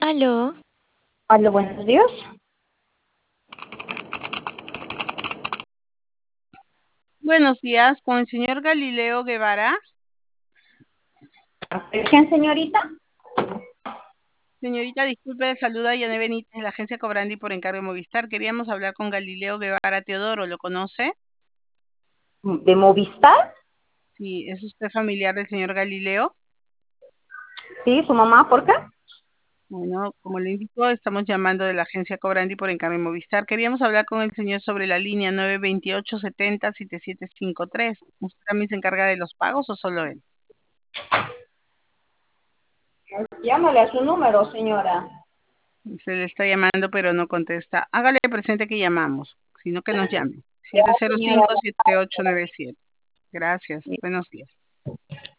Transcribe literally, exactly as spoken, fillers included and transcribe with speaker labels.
Speaker 1: Aló,
Speaker 2: Aló, buenos días.
Speaker 3: Buenos días, con el señor Galileo Guevara.
Speaker 2: ¿Quién, señorita?
Speaker 3: Señorita, disculpe, saluda a Yané Benítez de la agencia Cobrandi por encargo de Movistar. Queríamos hablar con Galileo Guevara Teodoro, ¿lo conoce?
Speaker 2: ¿De Movistar?
Speaker 3: Sí, ¿es usted familiar del señor Galileo?
Speaker 2: Sí, su mamá, ¿por qué?
Speaker 3: Bueno, como le indicó, estamos llamando de la agencia Cobrandi por encargo de Movistar. Queríamos hablar con el señor sobre la línea nueve veintiocho setenta setenta y siete cincuenta y tres. ¿Usted también se encarga de los pagos o solo él?
Speaker 2: Llámale a su número, señora.
Speaker 3: Se le está llamando, pero no contesta. Hágale presente que llamamos, sino que nos llame.
Speaker 2: Ya,
Speaker 3: siete cero
Speaker 2: señora.
Speaker 3: cinco siete ocho nueve siete. Gracias. Buenos días.